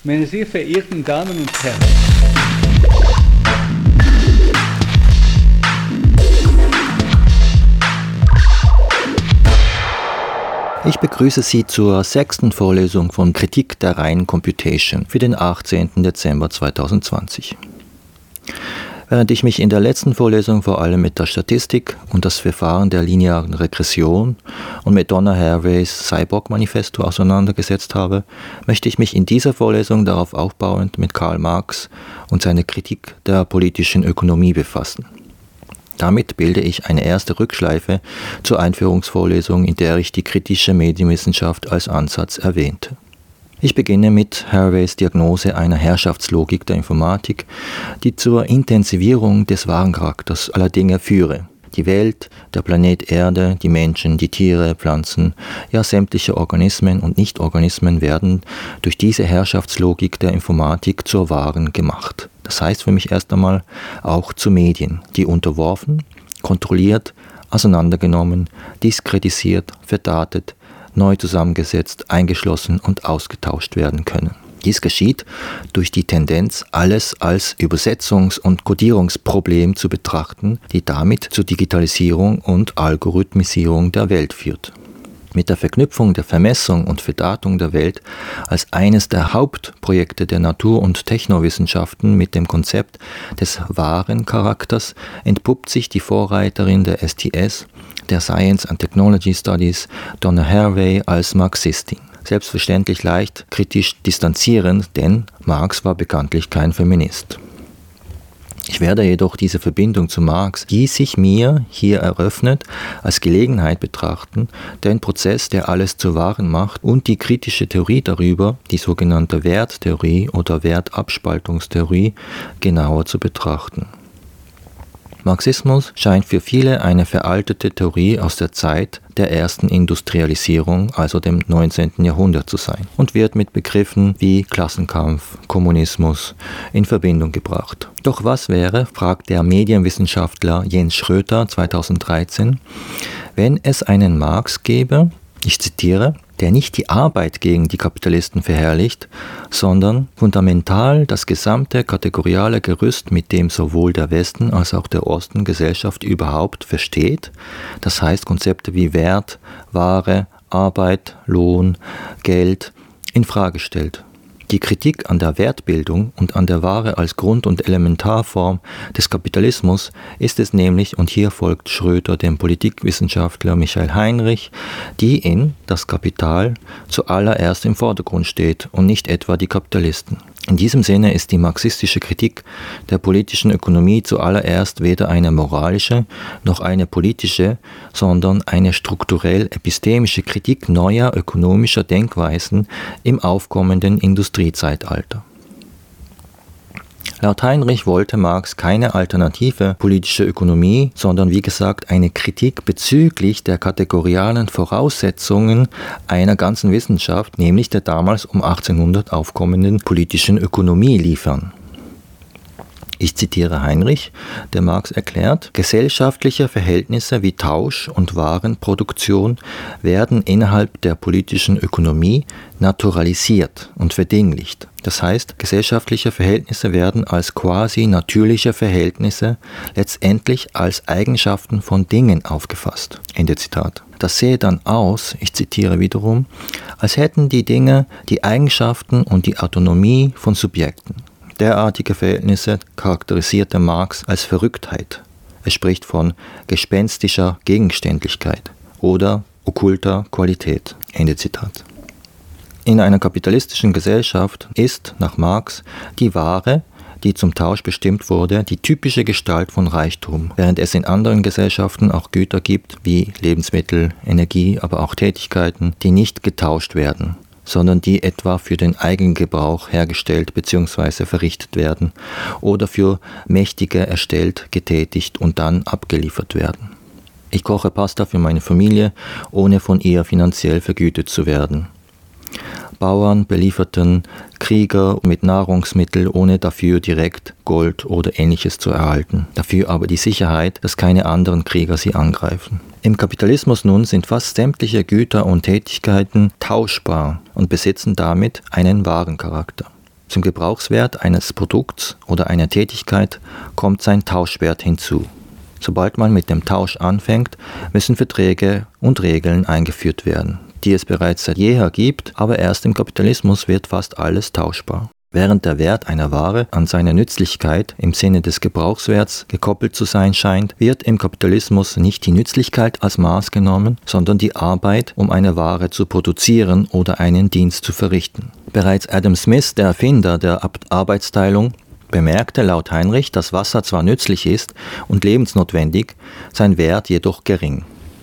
Meine sehr verehrten Damen und Herren, ich begrüße Sie zur 6. Vorlesung von Kritik der reinen Computation für den 18. Dezember 2020. Während ich mich in der letzten Vorlesung vor allem mit der Statistik und das Verfahren der linearen Regression und mit Donna Haraways Cyborg-Manifesto auseinandergesetzt habe, möchte ich mich in dieser Vorlesung darauf aufbauend mit Karl Marx und seiner Kritik der politischen Ökonomie befassen. Damit bilde ich eine erste Rückschleife zur Einführungsvorlesung, in der ich die kritische Medienwissenschaft als Ansatz erwähnte. Ich beginne mit Haraways Diagnose einer Herrschaftslogik der Informatik, die zur Intensivierung des wahren Charakters aller Dinge führe. Die Welt, der Planet Erde, die Menschen, die Tiere, Pflanzen, ja sämtliche Organismen und Nichtorganismen werden durch diese Herrschaftslogik der Informatik zur Wahren gemacht. Das heißt für mich erst einmal auch zu Medien, die unterworfen, kontrolliert, auseinandergenommen, diskreditiert, verdatet, neu zusammengesetzt, eingeschlossen und ausgetauscht werden können. Dies geschieht durch die Tendenz, alles als Übersetzungs- und Kodierungsproblem zu betrachten, die damit zur Digitalisierung und Algorithmisierung der Welt führt. Mit der Verknüpfung der Vermessung und Verdatung der Welt als eines der Hauptprojekte der Natur- und Technowissenschaften mit dem Konzept des wahren Charakters entpuppt sich die Vorreiterin der STS, der Science and Technology Studies, Donna Haraway, als Marxistin. Selbstverständlich leicht kritisch distanzierend, denn Marx war bekanntlich kein Feminist. Ich werde jedoch diese Verbindung zu Marx, die sich mir hier eröffnet, als Gelegenheit betrachten, den Prozess, der alles zu Wahren macht, und die kritische Theorie darüber, die sogenannte Werttheorie oder Wertabspaltungstheorie, genauer zu betrachten. Marxismus scheint für viele eine veraltete Theorie aus der Zeit der ersten Industrialisierung, also dem 19. Jahrhundert zu sein, und wird mit Begriffen wie Klassenkampf, Kommunismus in Verbindung gebracht. Doch was wäre, fragt der Medienwissenschaftler Jens Schröter 2013, wenn es einen Marx gäbe, ich zitiere, der nicht die Arbeit gegen die Kapitalisten verherrlicht, sondern fundamental das gesamte kategoriale Gerüst, mit dem sowohl der Westen als auch der Osten Gesellschaft überhaupt versteht, das heißt Konzepte wie Wert, Ware, Arbeit, Lohn, Geld, in Frage stellt. Die Kritik an der Wertbildung und an der Ware als Grund- und Elementarform des Kapitalismus ist es nämlich, und hier folgt Schröter dem Politikwissenschaftler Michael Heinrich, die in Das Kapital zuallererst im Vordergrund steht und nicht etwa die Kapitalisten. In diesem Sinne ist die marxistische Kritik der politischen Ökonomie zuallererst weder eine moralische noch eine politische, sondern eine strukturell-epistemische Kritik neuer ökonomischer Denkweisen im aufkommenden Industriezeitalter. Laut Heinrich wollte Marx keine alternative politische Ökonomie, sondern wie gesagt eine Kritik bezüglich der kategorialen Voraussetzungen einer ganzen Wissenschaft, nämlich der damals um 1800 aufkommenden politischen Ökonomie liefern. Ich zitiere Heinrich, der Marx erklärt, gesellschaftliche Verhältnisse wie Tausch und Warenproduktion werden innerhalb der politischen Ökonomie naturalisiert und verdinglicht. Das heißt, gesellschaftliche Verhältnisse werden als quasi natürliche Verhältnisse letztendlich als Eigenschaften von Dingen aufgefasst. Ende Zitat. Das sähe dann aus, ich zitiere wiederum, als hätten die Dinge die Eigenschaften und die Autonomie von Subjekten. Derartige Verhältnisse charakterisierte Marx als Verrücktheit. Er spricht von gespenstischer Gegenständlichkeit oder okkulter Qualität. Ende Zitat. In einer kapitalistischen Gesellschaft ist, nach Marx, die Ware, die zum Tausch bestimmt wurde, die typische Gestalt von Reichtum, während es in anderen Gesellschaften auch Güter gibt, wie Lebensmittel, Energie, aber auch Tätigkeiten, die nicht getauscht werden, sondern die etwa für den Eigengebrauch hergestellt bzw. verrichtet werden oder für Mächtige erstellt, getätigt und dann abgeliefert werden. Ich koche Pasta für meine Familie, ohne von ihr finanziell vergütet zu werden. Bauern belieferten Krieger mit Nahrungsmitteln, ohne dafür direkt Gold oder Ähnliches zu erhalten. Dafür aber die Sicherheit, dass keine anderen Krieger sie angreifen. Im Kapitalismus nun sind fast sämtliche Güter und Tätigkeiten tauschbar und besitzen damit einen wahren Charakter. Zum Gebrauchswert eines Produkts oder einer Tätigkeit kommt sein Tauschwert hinzu. Sobald man mit dem Tausch anfängt, müssen Verträge und Regeln eingeführt werden, die es bereits seit jeher gibt, aber erst im Kapitalismus wird fast alles tauschbar. Während der Wert einer Ware an seine Nützlichkeit im Sinne des Gebrauchswerts gekoppelt zu sein scheint, wird im Kapitalismus nicht die Nützlichkeit als Maß genommen, sondern die Arbeit, um eine Ware zu produzieren oder einen Dienst zu verrichten. Bereits Adam Smith, der Erfinder der Arbeitsteilung, bemerkte laut Heinrich, dass Wasser zwar nützlich ist und lebensnotwendig, sein Wert jedoch gering.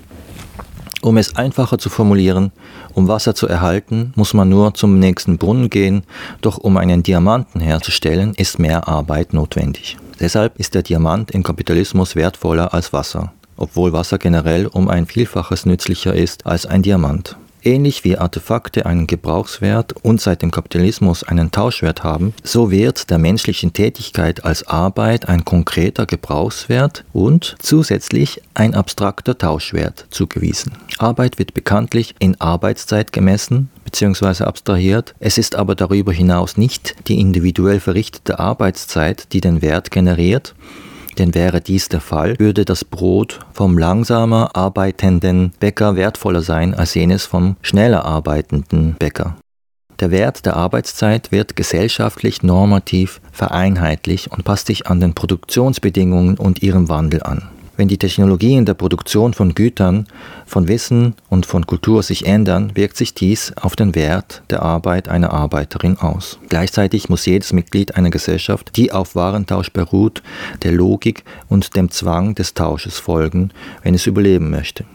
Um es einfacher zu formulieren, um Wasser zu erhalten, muss man nur zum nächsten Brunnen gehen, doch um einen Diamanten herzustellen, ist mehr Arbeit notwendig. Deshalb ist der Diamant im Kapitalismus wertvoller als Wasser, obwohl Wasser generell um ein Vielfaches nützlicher ist als ein Diamant. Ähnlich wie Artefakte einen Gebrauchswert und seit dem Kapitalismus einen Tauschwert haben, so wird der menschlichen Tätigkeit als Arbeit ein konkreter Gebrauchswert und zusätzlich ein abstrakter Tauschwert zugewiesen. Arbeit wird bekanntlich in Arbeitszeit gemessen bzw. abstrahiert. Es ist aber darüber hinaus nicht die individuell verrichtete Arbeitszeit, die den Wert generiert. Denn wäre dies der Fall, würde das Brot vom langsamer arbeitenden Bäcker wertvoller sein als jenes vom schneller arbeitenden Bäcker. Der Wert der Arbeitszeit wird gesellschaftlich normativ vereinheitlicht und passt sich an den Produktionsbedingungen und ihrem Wandel an. Wenn die Technologien der Produktion von Gütern, von Wissen und von Kultur sich ändern, wirkt sich dies auf den Wert der Arbeit einer Arbeiterin aus. Gleichzeitig muss jedes Mitglied einer Gesellschaft, die auf Warentausch beruht, der Logik und dem Zwang des Tausches folgen, wenn es überleben möchte.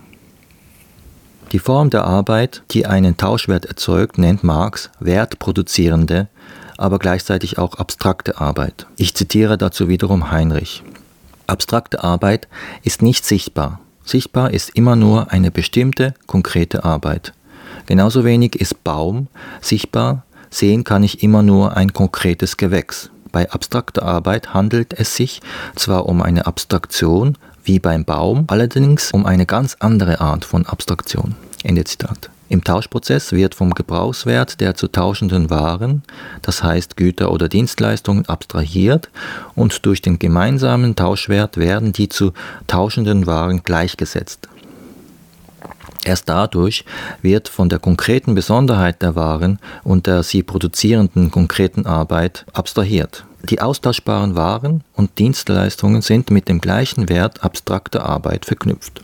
Die Form der Arbeit, die einen Tauschwert erzeugt, nennt Marx wertproduzierende, aber gleichzeitig auch abstrakte Arbeit. Ich zitiere dazu wiederum Heinrich. Abstrakte Arbeit ist nicht sichtbar. Sichtbar ist immer nur eine bestimmte, konkrete Arbeit. Genauso wenig ist Baum sichtbar, sehen kann ich immer nur ein konkretes Gewächs. Bei abstrakter Arbeit handelt es sich zwar um eine Abstraktion, wie beim Baum, allerdings um eine ganz andere Art von Abstraktion. Ende Zitat. Im Tauschprozess wird vom Gebrauchswert der zu tauschenden Waren, das heißt Güter oder Dienstleistungen, abstrahiert und durch den gemeinsamen Tauschwert werden die zu tauschenden Waren gleichgesetzt. Erst dadurch wird von der konkreten Besonderheit der Waren und der sie produzierenden konkreten Arbeit abstrahiert. Die austauschbaren Waren und Dienstleistungen sind mit dem gleichen Wert abstrakter Arbeit verknüpft.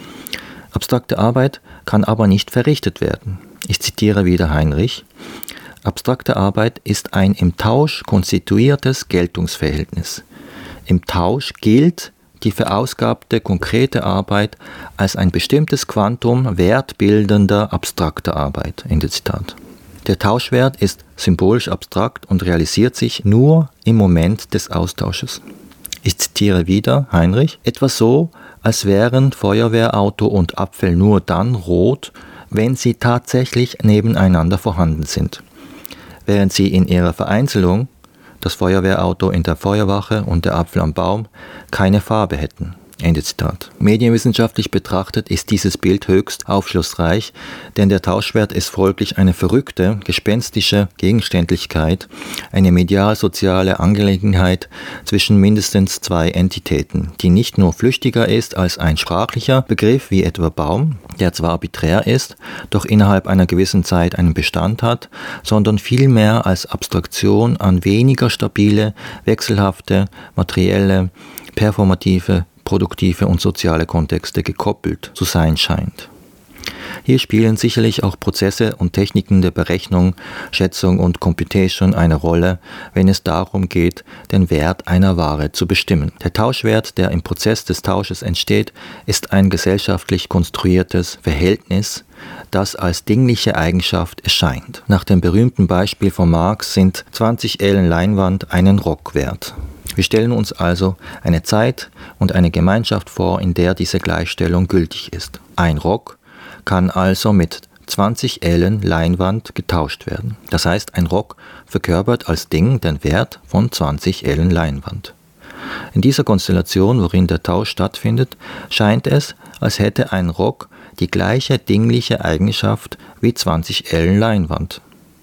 Abstrakte Arbeit kann aber nicht verrichtet werden. Ich zitiere wieder Heinrich. Abstrakte Arbeit ist ein im Tausch konstituiertes Geltungsverhältnis. Im Tausch gilt die verausgabte konkrete Arbeit als ein bestimmtes Quantum wertbildender abstrakter Arbeit. Ende Zitat. Der Tauschwert ist symbolisch abstrakt und realisiert sich nur im Moment des Austausches. Ich zitiere wieder Heinrich, etwa so, als wären Feuerwehrauto und Apfel nur dann rot, wenn sie tatsächlich nebeneinander vorhanden sind. Während sie in ihrer Vereinzelung, das Feuerwehrauto in der Feuerwache und der Apfel am Baum, keine Farbe hätten. Ende Zitat. Medienwissenschaftlich betrachtet ist dieses Bild höchst aufschlussreich, denn der Tauschwert ist folglich eine verrückte, gespenstische Gegenständlichkeit, eine medial-soziale Angelegenheit zwischen mindestens zwei Entitäten, die nicht nur flüchtiger ist als ein sprachlicher Begriff wie etwa Baum, der zwar arbiträr ist, doch innerhalb einer gewissen Zeit einen Bestand hat, sondern vielmehr als Abstraktion an weniger stabile, wechselhafte, materielle, performative, produktive und soziale Kontexte gekoppelt zu sein scheint. Hier spielen sicherlich auch Prozesse und Techniken der Berechnung, Schätzung und Computation eine Rolle, wenn es darum geht, den Wert einer Ware zu bestimmen. Der Tauschwert, der im Prozess des Tausches entsteht, ist ein gesellschaftlich konstruiertes Verhältnis, das als dingliche Eigenschaft erscheint. Nach dem berühmten Beispiel von Marx sind 20 Ellen Leinwand einen Rock wert. Wir stellen uns also eine Zeit und eine Gemeinschaft vor, in der diese Gleichstellung gültig ist. Ein Rock kann also mit 20 Ellen Leinwand getauscht werden. Das heißt, ein Rock verkörpert als Ding den Wert von 20 Ellen Leinwand. In dieser Konstellation, worin der Tausch stattfindet, scheint es, als hätte ein Rock die gleiche dingliche Eigenschaft wie 20 Ellen Leinwand.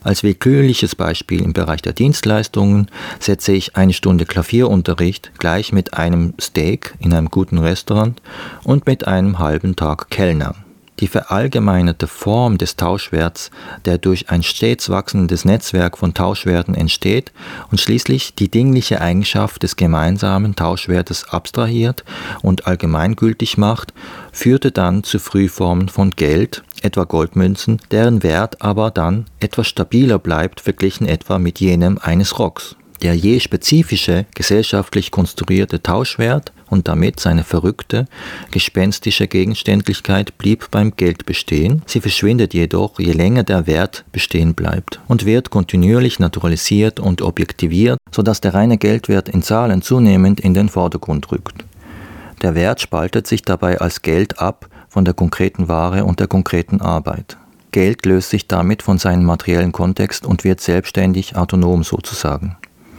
Als willkürliches Beispiel im Bereich der Dienstleistungen setze ich eine Stunde Klavierunterricht gleich mit einem Steak in einem guten Restaurant und mit einem halben Tag Kellner. Die verallgemeinerte Form des Tauschwerts, der durch ein stets wachsendes Netzwerk von Tauschwerten entsteht und schließlich die dingliche Eigenschaft des gemeinsamen Tauschwertes abstrahiert und allgemeingültig macht, führte dann zu Frühformen von Geld, etwa Goldmünzen, deren Wert aber dann etwas stabiler bleibt, verglichen etwa mit jenem eines Rocks. Der je spezifische, gesellschaftlich konstruierte Tauschwert und damit seine verrückte, gespenstische Gegenständlichkeit blieb beim Geld bestehen, sie verschwindet jedoch, je länger der Wert bestehen bleibt und wird kontinuierlich naturalisiert und objektiviert, sodass der reine Geldwert in Zahlen zunehmend in den Vordergrund rückt. Der Wert spaltet sich dabei als Geld ab von der konkreten Ware und der konkreten Arbeit. Geld löst sich damit von seinem materiellen Kontext und wird selbstständig, autonom sozusagen.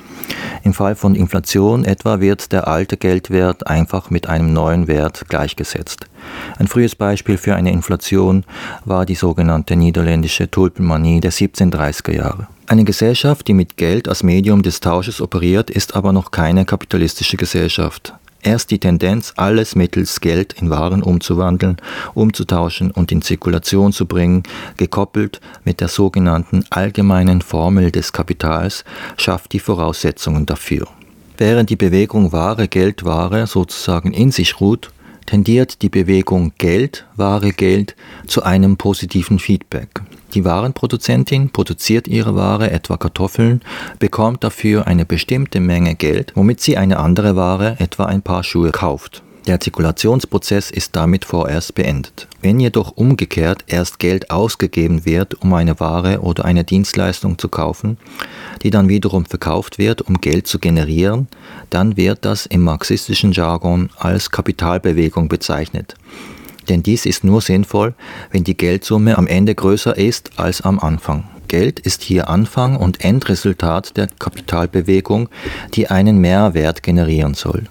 Im Fall von Inflation etwa wird der alte Geldwert einfach mit einem neuen Wert gleichgesetzt. Ein frühes Beispiel für eine Inflation war die sogenannte niederländische Tulpenmanie der 1730er Jahre. Eine Gesellschaft, die mit Geld als Medium des Tausches operiert, ist aber noch keine kapitalistische Gesellschaft. Erst die Tendenz, alles mittels Geld in Waren umzuwandeln, umzutauschen und in Zirkulation zu bringen, gekoppelt mit der sogenannten allgemeinen Formel des Kapitals, schafft die Voraussetzungen dafür. Während die Bewegung Ware, Geld, Ware sozusagen in sich ruht, tendiert die Bewegung Geld, Ware, Geld zu einem positiven Feedback. Die Warenproduzentin produziert ihre Ware, etwa Kartoffeln, bekommt dafür eine bestimmte Menge Geld, womit sie eine andere Ware, etwa ein Paar Schuhe, kauft. Der Zirkulationsprozess ist damit vorerst beendet. Wenn jedoch umgekehrt erst Geld ausgegeben wird, um eine Ware oder eine Dienstleistung zu kaufen, die dann wiederum verkauft wird, um Geld zu generieren, dann wird das im marxistischen Jargon als Kapitalbewegung bezeichnet. Denn dies ist nur sinnvoll, wenn die Geldsumme am Ende größer ist als am Anfang. Geld ist hier Anfang und Endresultat der Kapitalbewegung, die einen Mehrwert generieren soll.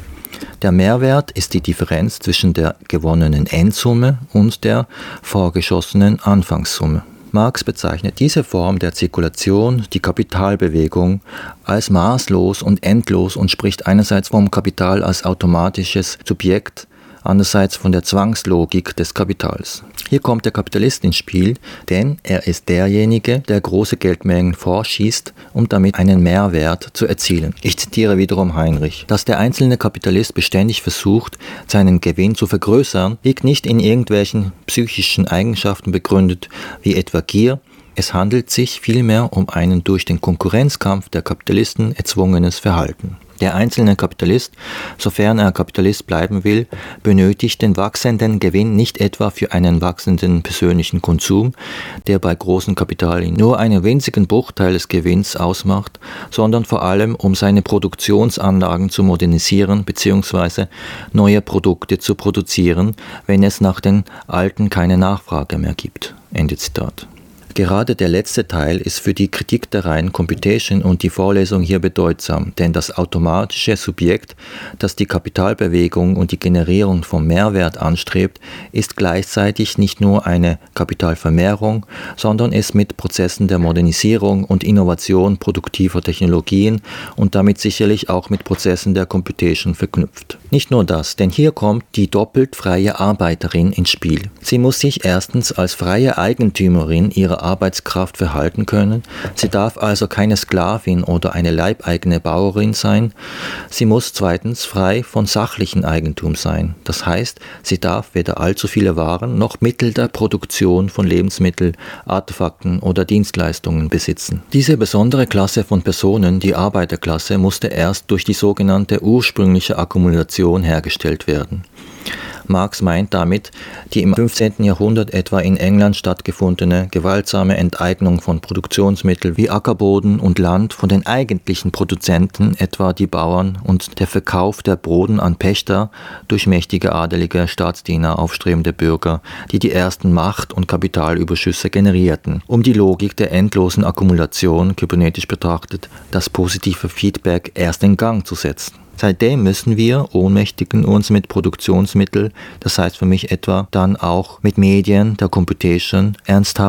Der Mehrwert ist die Differenz zwischen der gewonnenen Endsumme und der vorgeschossenen Anfangssumme. Marx bezeichnet diese Form der Zirkulation, die Kapitalbewegung, als maßlos und endlos und spricht einerseits vom Kapital als automatisches Subjekt, andererseits von der Zwangslogik des Kapitals. Hier kommt der Kapitalist ins Spiel, denn er ist derjenige, der große Geldmengen vorschießt, um damit einen Mehrwert zu erzielen. Ich zitiere wiederum Heinrich: Dass der einzelne Kapitalist beständig versucht, seinen Gewinn zu vergrößern, liegt nicht in irgendwelchen psychischen Eigenschaften begründet, wie etwa Gier. Es handelt sich vielmehr um ein durch den Konkurrenzkampf der Kapitalisten erzwungenes Verhalten. Der einzelne Kapitalist, sofern er Kapitalist bleiben will, benötigt den wachsenden Gewinn nicht etwa für einen wachsenden persönlichen Konsum, der bei großen Kapitalen nur einen winzigen Bruchteil des Gewinns ausmacht, sondern vor allem um seine Produktionsanlagen zu modernisieren bzw. neue Produkte zu produzieren, wenn es nach den alten keine Nachfrage mehr gibt. Ende Zitat. Gerade der letzte Teil ist für die Kritik der reinen Computation und die Vorlesung hier bedeutsam, denn das automatische Subjekt, das die Kapitalbewegung und die Generierung von Mehrwert anstrebt, ist gleichzeitig nicht nur eine Kapitalvermehrung, sondern ist mit Prozessen der Modernisierung und Innovation produktiver Technologien und damit sicherlich auch mit Prozessen der Computation verknüpft. Nicht nur das, denn hier kommt die doppelt freie Arbeiterin ins Spiel. Sie muss sich erstens als freie Eigentümerin ihrer Arbeitskraft verhalten können. Sie darf also keine Sklavin oder eine leibeigene Bauerin sein. Sie muss zweitens frei von sachlichem Eigentum sein. Das heißt, sie darf weder allzu viele Waren noch Mittel der Produktion von Lebensmitteln, Artefakten oder Dienstleistungen besitzen. Diese besondere Klasse von Personen, die Arbeiterklasse, musste erst durch die sogenannte ursprüngliche Akkumulation hergestellt werden. Marx meint damit die im 15. Jahrhundert etwa in England stattgefundene gewaltsame Enteignung von Produktionsmitteln wie Ackerboden und Land von den eigentlichen Produzenten, etwa die Bauern, und der Verkauf der Boden an Pächter durch mächtige adelige Staatsdiener, aufstrebende Bürger, die die ersten Macht- und Kapitalüberschüsse generierten, um die Logik der endlosen Akkumulation, kybernetisch betrachtet, das positive Feedback erst in Gang zu setzen. Seitdem müssen wir, ohnmächtigen uns mit Produktionsmitteln, das heißt für mich etwa dann auch mit Medien der Computation, ernsthaft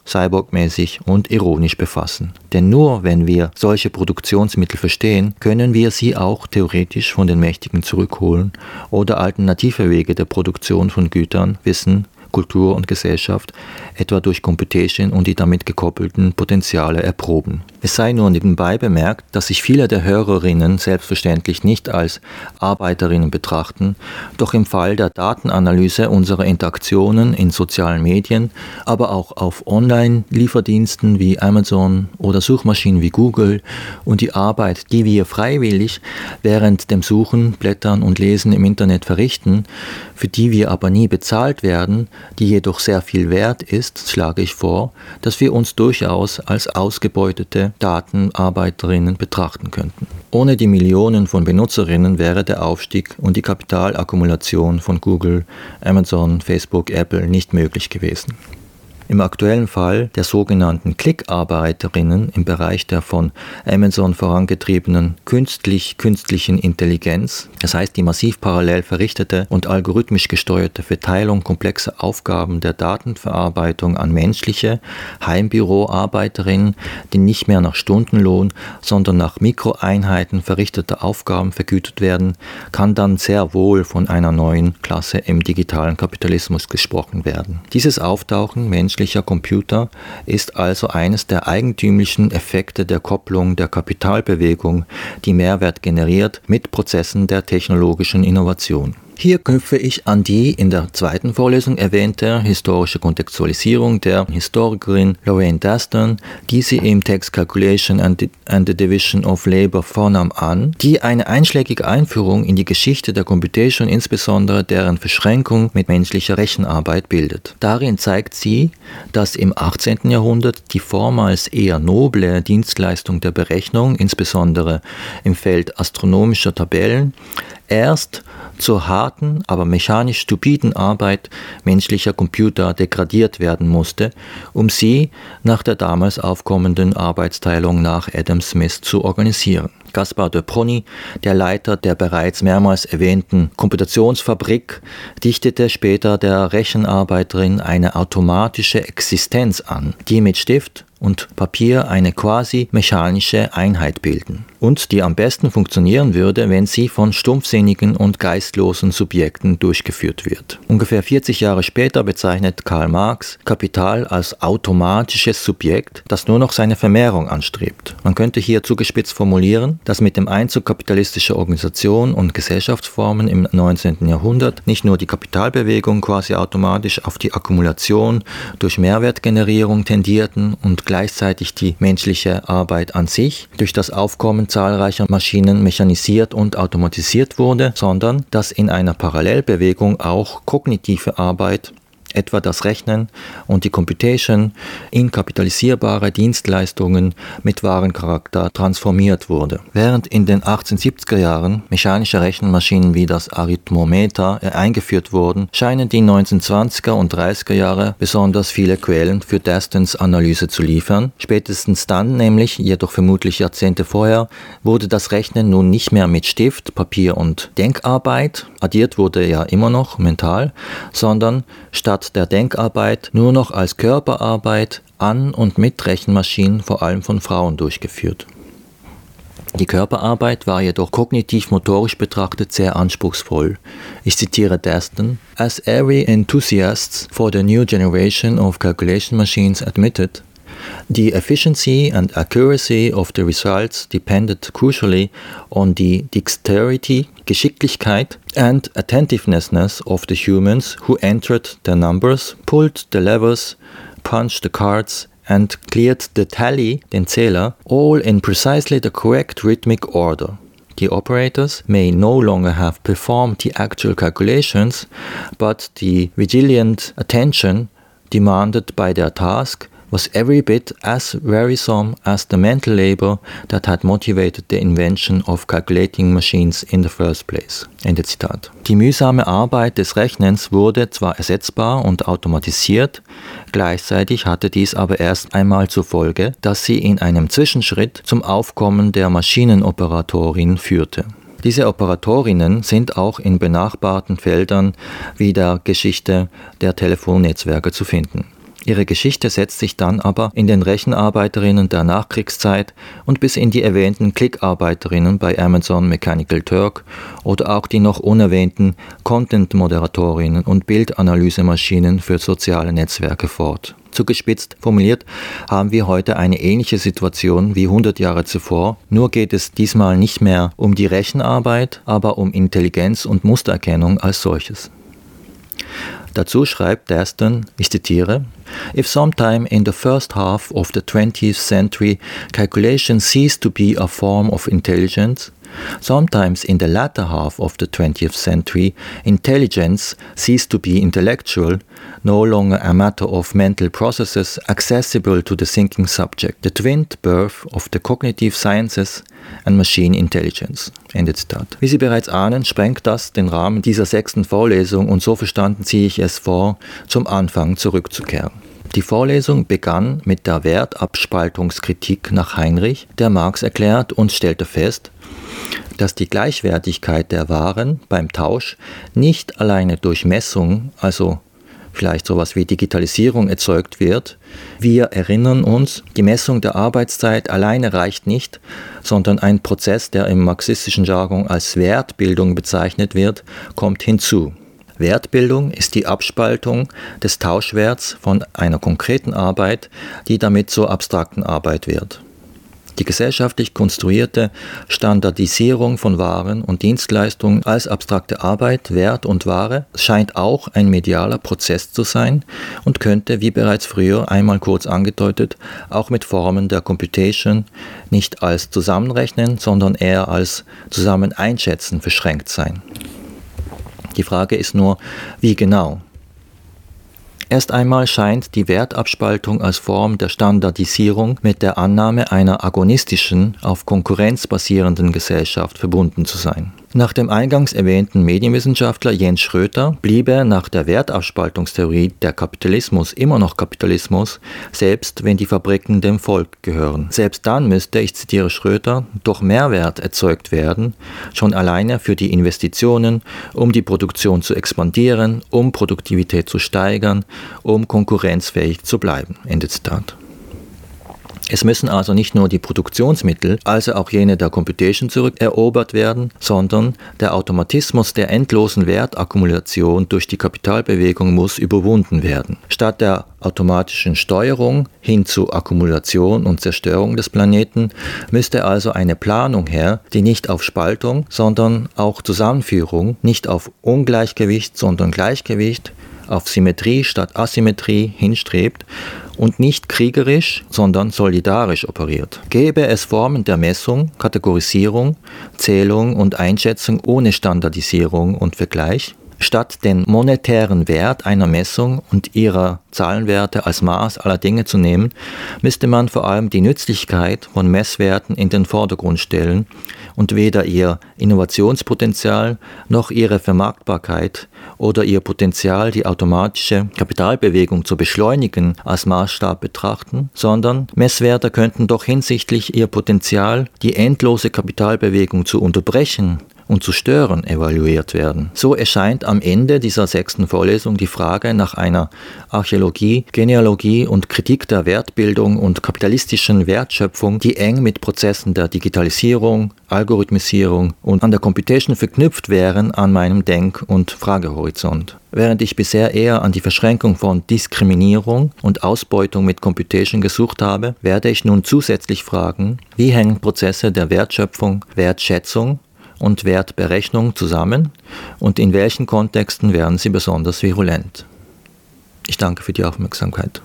cyborgmäßig und ironisch befassen. Denn nur wenn wir solche Produktionsmittel verstehen, können wir sie auch theoretisch von den Mächtigen zurückholen oder alternative Wege der Produktion von Gütern, Wissen, Kultur und Gesellschaft, etwa durch Computation und die damit gekoppelten Potenziale erproben. Es sei nur nebenbei bemerkt, dass sich viele der Hörerinnen selbstverständlich nicht als Arbeiterinnen betrachten, doch im Fall der Datenanalyse unserer Interaktionen in sozialen Medien, aber auch auf Online-Lieferdiensten wie Amazon oder Suchmaschinen wie Google und die Arbeit, die wir freiwillig während dem Suchen, Blättern und Lesen im Internet verrichten, für die wir aber nie bezahlt werden, die jedoch sehr viel wert ist, schlage ich vor, dass wir uns durchaus als ausgebeutete Datenarbeiterinnen betrachten könnten. Ohne die Millionen von Benutzerinnen wäre der Aufstieg und die Kapitalakkumulation von Google, Amazon, Facebook, Apple nicht möglich gewesen. Im aktuellen Fall der sogenannten Klickarbeiterinnen im Bereich der von Amazon vorangetriebenen künstlichen Intelligenz, das heißt die massiv parallel verrichtete und algorithmisch gesteuerte Verteilung komplexer Aufgaben der Datenverarbeitung an menschliche Heimbüroarbeiterinnen, die nicht mehr nach Stundenlohn, sondern nach Mikroeinheiten verrichteter Aufgaben vergütet werden, kann dann sehr wohl von einer neuen Klasse im digitalen Kapitalismus gesprochen werden. Dieses Auftauchen menschlicher Computer ist also eines der eigentümlichen Effekte der Kopplung der Kapitalbewegung, die Mehrwert generiert, mit Prozessen der technologischen Innovation. Hier knüpfe ich an die in der zweiten Vorlesung erwähnte historische Kontextualisierung der Historikerin Lorraine Daston, die sie im Text Calculation and the Division of Labor vornahm, an, die eine einschlägige Einführung in die Geschichte der Computation, insbesondere deren Verschränkung mit menschlicher Rechenarbeit, bildet. Darin zeigt sie, dass im 18. Jahrhundert die vormals eher noble Dienstleistung der Berechnung, insbesondere im Feld astronomischer Tabellen, erst zur harten, aber mechanisch stupiden Arbeit menschlicher Computer degradiert werden musste, um sie nach der damals aufkommenden Arbeitsteilung nach Adam Smith zu organisieren. Gaspard de Prony, der Leiter der bereits mehrmals erwähnten Komputationsfabrik, dichtete später der Rechenarbeiterin eine automatische Existenz an, die mit Stift und Papier eine quasi mechanische Einheit bilden und die am besten funktionieren würde, wenn sie von stumpfsinnigen und geistlosen Subjekten durchgeführt wird. Ungefähr 40 Jahre später bezeichnet Karl Marx Kapital als automatisches Subjekt, das nur noch seine Vermehrung anstrebt. Man könnte hier zugespitzt formulieren, dass mit dem Einzug kapitalistischer Organisationen und Gesellschaftsformen im 19. Jahrhundert nicht nur die Kapitalbewegung quasi automatisch auf die Akkumulation durch Mehrwertgenerierung tendierten und gleichzeitig die menschliche Arbeit an sich durch das Aufkommen zahlreicher Maschinen mechanisiert und automatisiert wurde, sondern dass in einer Parallelbewegung auch kognitive Arbeit, etwa das Rechnen und die Computation, in kapitalisierbare Dienstleistungen mit Warencharakter transformiert wurde. Während in den 1870er Jahren mechanische Rechenmaschinen wie das Arithmometer eingeführt wurden, scheinen die 1920er und 30er Jahre besonders viele Quellen für Dastons Analyse zu liefern. Spätestens dann, nämlich jedoch vermutlich Jahrzehnte vorher, wurde das Rechnen nun nicht mehr mit Stift, Papier und Denkarbeit, addiert wurde ja immer noch mental, sondern statt der Denkarbeit nur noch als Körperarbeit an und mit Rechenmaschinen vor allem von Frauen durchgeführt. Die Körperarbeit war jedoch kognitiv-motorisch betrachtet sehr anspruchsvoll. Ich zitiere Daston: "As every enthusiast for the new generation of calculation machines admitted, the efficiency and accuracy of the results depended crucially on the dexterity, Geschicklichkeit and attentiveness of the humans who entered the numbers, pulled the levers, punched the cards and cleared the tally, den Zähler, all in precisely the correct rhythmic order. The operators may no longer have performed the actual calculations, but the vigilant attention demanded by their task was every bit as wearisome as the mental labor that had motivated the invention of calculating machines in the first place." Ende Zitat. Die mühsame Arbeit des Rechnens wurde zwar ersetzbar und automatisiert, gleichzeitig hatte dies aber erst einmal zur Folge, dass sie in einem Zwischenschritt zum Aufkommen der Maschinenoperatorin führte. Diese Operatorinnen sind auch in benachbarten Feldern wie der Geschichte der Telefonnetzwerke zu finden. Ihre Geschichte setzt sich dann aber in den Rechenarbeiterinnen der Nachkriegszeit und bis in die erwähnten Klickarbeiterinnen bei Amazon Mechanical Turk oder auch die noch unerwähnten Content-Moderatorinnen und Bildanalysemaschinen für soziale Netzwerke fort. Zugespitzt formuliert haben wir heute eine ähnliche Situation wie 100 Jahre zuvor, nur geht es diesmal nicht mehr um die Rechenarbeit, aber um Intelligenz und Mustererkennung als solches. Dazu schreibt Daston, ich zitiere, "If sometime in the first half of the 20th century calculation ceased to be a form of intelligence, sometimes in the latter half of the 20th century intelligence ceased to be intellectual, no longer a matter of mental processes accessible to the thinking subject, the twin birth of the cognitive sciences and machine intelligence." Ende Zitat. Wie Sie bereits ahnen, sprengt das den Rahmen dieser 6. Vorlesung und so verstanden ziehe ich es vor, zum Anfang zurückzukehren. Die Vorlesung begann mit der Wertabspaltungskritik nach Heinrich, der Marx erklärt und stellte fest, dass die Gleichwertigkeit der Waren beim Tausch nicht alleine durch Messung, also vielleicht sowas wie Digitalisierung, erzeugt wird. Wir erinnern uns, die Messung der Arbeitszeit alleine reicht nicht, sondern ein Prozess, der im marxistischen Jargon als Wertbildung bezeichnet wird, kommt hinzu. Wertbildung ist die Abspaltung des Tauschwerts von einer konkreten Arbeit, die damit zur abstrakten Arbeit wird. Die gesellschaftlich konstruierte Standardisierung von Waren und Dienstleistungen als abstrakte Arbeit, Wert und Ware scheint auch ein medialer Prozess zu sein und könnte, wie bereits früher einmal kurz angedeutet, auch mit Formen der Computation nicht als Zusammenrechnen, sondern eher als Zusammeneinschätzen beschränkt sein. Die Frage ist nur, wie genau? Erst einmal scheint die Wertabspaltung als Form der Standardisierung mit der Annahme einer agonistischen, auf Konkurrenz basierenden Gesellschaft verbunden zu sein. Nach dem eingangs erwähnten Medienwissenschaftler Jens Schröter bliebe nach der Wertabspaltungstheorie der Kapitalismus immer noch Kapitalismus, selbst wenn die Fabriken dem Volk gehören. Selbst dann müsste, ich zitiere Schröter, doch Mehrwert erzeugt werden, schon alleine für die Investitionen, um die Produktion zu expandieren, um Produktivität zu steigern, um konkurrenzfähig zu bleiben. Ende Zitat. Es müssen also nicht nur die Produktionsmittel, also auch jene der Computation zurückerobert werden, sondern der Automatismus der endlosen Wertakkumulation durch die Kapitalbewegung muss überwunden werden. Statt der automatischen Steuerung hin zu Akkumulation und Zerstörung des Planeten müsste also eine Planung her, die nicht auf Spaltung, sondern auch Zusammenführung, nicht auf Ungleichgewicht, sondern Gleichgewicht, auf Symmetrie statt Asymmetrie hinstrebt und nicht kriegerisch, sondern solidarisch operiert. Gäbe es Formen der Messung, Kategorisierung, Zählung und Einschätzung ohne Standardisierung und Vergleich, statt den monetären Wert einer Messung und ihrer Zahlenwerte als Maß aller Dinge zu nehmen, müsste man vor allem die Nützlichkeit von Messwerten in den Vordergrund stellen und weder ihr Innovationspotenzial noch ihre Vermarktbarkeit oder ihr Potenzial, die automatische Kapitalbewegung zu beschleunigen, als Maßstab betrachten, sondern Messwerte könnten doch hinsichtlich ihr Potenzial, die endlose Kapitalbewegung zu unterbrechen und zu stören, evaluiert werden. So erscheint am Ende dieser 6. Vorlesung die Frage nach einer Archäologie, Genealogie und Kritik der Wertbildung und kapitalistischen Wertschöpfung, die eng mit Prozessen der Digitalisierung, Algorithmisierung und an der Computation verknüpft wären, an meinem Denk- und Fragehorizont. Während ich bisher eher an die Verschränkung von Diskriminierung und Ausbeutung mit Computation gesucht habe, werde ich nun zusätzlich fragen, wie hängen Prozesse der Wertschöpfung, Wertschätzung und Wertberechnung zusammen und in welchen Kontexten werden sie besonders virulent. Ich danke für die Aufmerksamkeit.